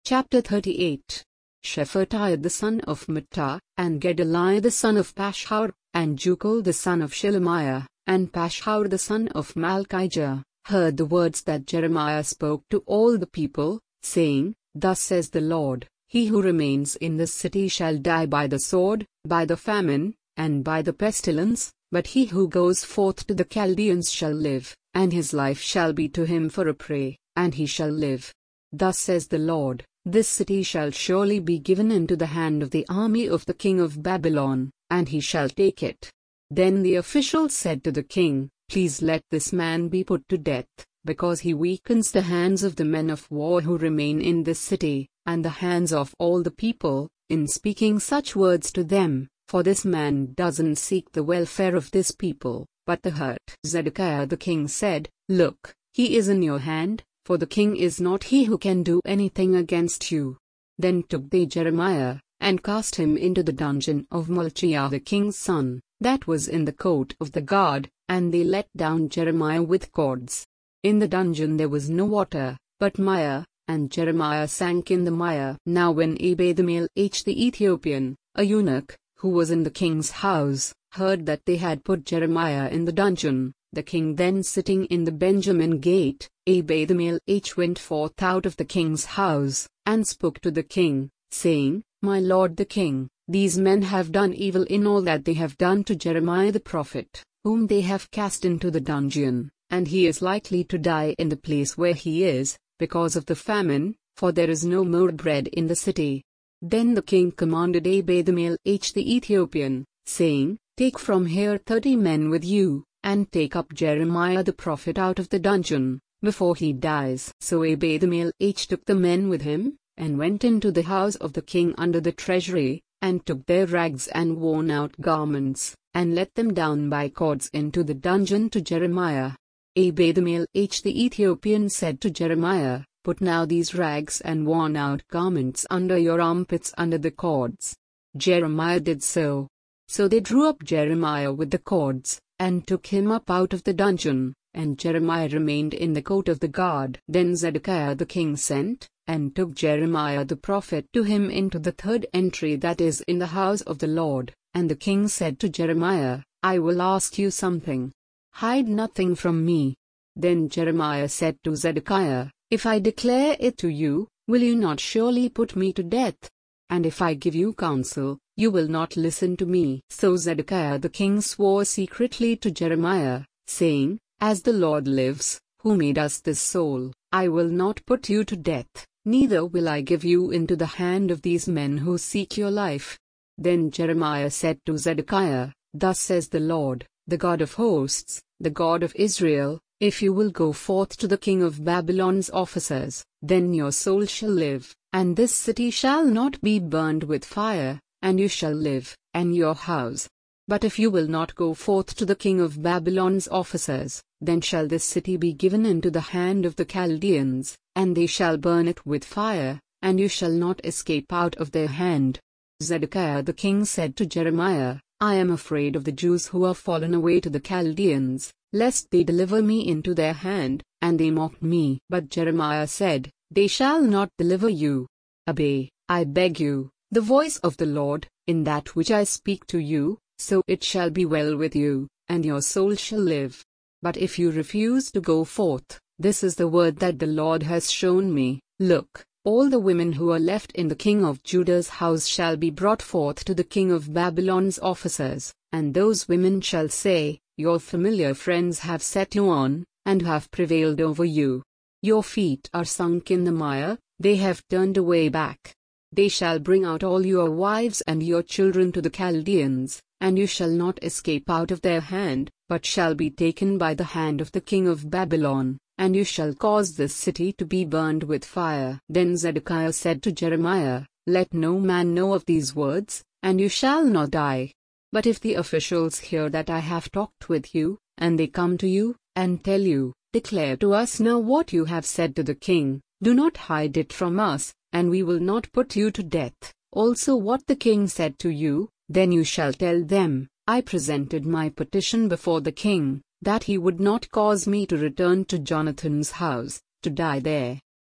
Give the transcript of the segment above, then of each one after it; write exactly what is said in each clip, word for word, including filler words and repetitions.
Chapter thirty-eight. Shephatiah the son of Mattah, and Gedaliah the son of Pashhur, and Jucal the son of Shelemiah, and Pashhur the son of Malchijah, heard the words that Jeremiah spoke to all the people, saying, Thus says the Lord, He who remains in this city shall die by the sword, by the famine, and by the pestilence, but he who goes forth to the Chaldeans shall live, and his life shall be to him for a prey, and he shall live. Thus says the Lord, This city shall surely be given into the hand of the army of the king of Babylon, and he shall take it. Then the officials said to the king, Please let this man be put to death, because he weakens the hands of the men of war who remain in this city, and the hands of all the people, in speaking such words to them, for this man doesn't seek the welfare of this people, but the hurt. Zedekiah the king said, Look, he is in your hand, for the king is not he who can do anything against you. Then took they Jeremiah, and cast him into the dungeon of Malchiah the king's son, that was in the court of the guard, and they let down Jeremiah with cords. In the dungeon there was no water, but mire, and Jeremiah sank in the mire. Now when Ebed-melech the Ethiopian, a eunuch, who was in the king's house, heard that they had put Jeremiah in the dungeon, the king then sitting in the Benjamin gate, Ebed-melech went forth out of the king's house, and spoke to the king, saying, My lord the king, these men have done evil in all that they have done to Jeremiah the prophet, whom they have cast into the dungeon, and he is likely to die in the place where he is, because of the famine, for there is no more bread in the city. Then the king commanded Ebed-melech the Ethiopian, saying, Take from here thirty men with you, and take up Jeremiah the prophet out of the dungeon, before he dies. So Ebed-melech took the men with him, and went into the house of the king under the treasury, and took their rags and worn-out garments, and let them down by cords into the dungeon to Jeremiah. Ebed-melech the Ethiopian said to Jeremiah, Put now these rags and worn-out garments under your armpits under the cords. Jeremiah did so. So they drew up Jeremiah with the cords, and took him up out of the dungeon, and Jeremiah remained in the court of the guard. Then Zedekiah the king sent, and took Jeremiah the prophet to him into the third entry that is in the house of the Lord, and the king said to Jeremiah, I will ask you something. Hide nothing from me. Then Jeremiah said to Zedekiah, If I declare it to you, will you not surely put me to death? And if I give you counsel, you will not listen to me. So Zedekiah the king swore secretly to Jeremiah, saying, As the Lord lives, who made us this soul, I will not put you to death, neither will I give you into the hand of these men who seek your life. Then Jeremiah said to Zedekiah, Thus says the Lord, the God of hosts, the God of Israel, If you will go forth to the king of Babylon's officers, then your soul shall live, and this city shall not be burned with fire, and you shall live, and your house. But if you will not go forth to the king of Babylon's officers, then shall this city be given into the hand of the Chaldeans, and they shall burn it with fire, and you shall not escape out of their hand. Zedekiah the king said to Jeremiah, I am afraid of the Jews who are fallen away to the Chaldeans, lest they deliver me into their hand, and they mock me. But Jeremiah said, They shall not deliver you. Obey, I beg you, the voice of the Lord, in that which I speak to you, so it shall be well with you, and your soul shall live. But if you refuse to go forth, this is the word that the Lord has shown me, Look, all the women who are left in the king of Judah's house shall be brought forth to the king of Babylon's officers, and those women shall say, Your familiar friends have set you on, and have prevailed over you. Your feet are sunk in the mire, they have turned away back. They shall bring out all your wives and your children to the Chaldeans, and you shall not escape out of their hand, but shall be taken by the hand of the king of Babylon, and you shall cause this city to be burned with fire. Then Zedekiah said to Jeremiah, Let no man know of these words, and you shall not die. But if the officials hear that I have talked with you, and they come to you, and tell you, Declare to us now what you have said to the king, do not hide it from us, and we will not put you to death. Also what the king said to you, then you shall tell them, I presented my petition before the king, that he would not cause me to return to Jonathan's house, to die there.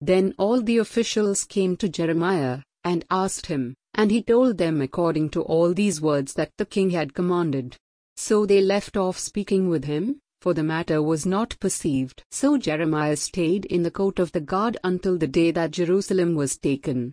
Then all the officials came to Jeremiah, and asked him, and he told them according to all these words that the king had commanded. So they left off speaking with him, for the matter was not perceived. So Jeremiah stayed in the court of the guard until the day that Jerusalem was taken.